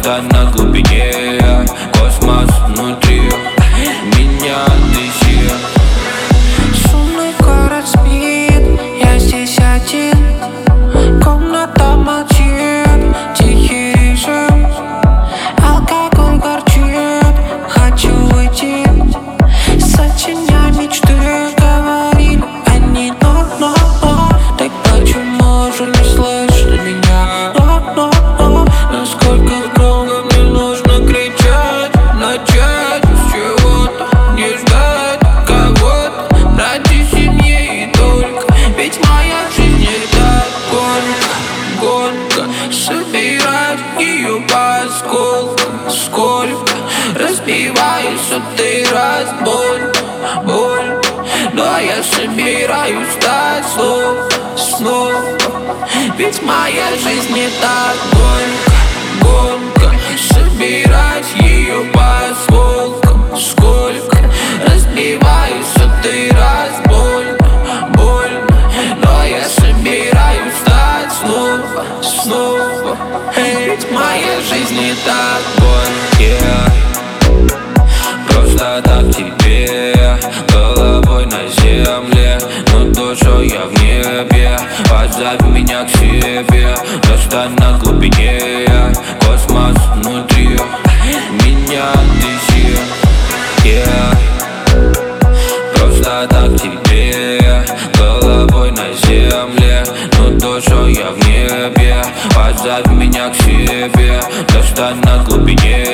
стать на глубине. Космос внутри меня, Одиссея. Шумный город спит, я здесь один. Комната молчит, тихий режим. Алкоголь горчит, хочу уйти. Сочиняй мечты, говорили они, но так почему же не слышно меня? Насколько громко мне нужно кричать? Начать с чего-то, не ждать кого-то ради семьи и только. Ведь моя жизнь это гонка, собирать ее по осколкам. Сколько разбиваюсь сотый раз, боль. Но я собираюсь стать снова. Ведь моя жизнь это гонка, собирать ее по осколкам. Сколько разбиваюсь сотый раз, боль. Но я собираюсь стать снова. Ведь моя жизнь это Yeah. Просто так тебе, головой на земле, но душой я в небе. Позови меня к себе, достань на глубине. Космос внутри меня, Одиссея. Yeah. Просто так тебе, головой на земле, но душой я в небе. Позови меня к себе, достань на глубине.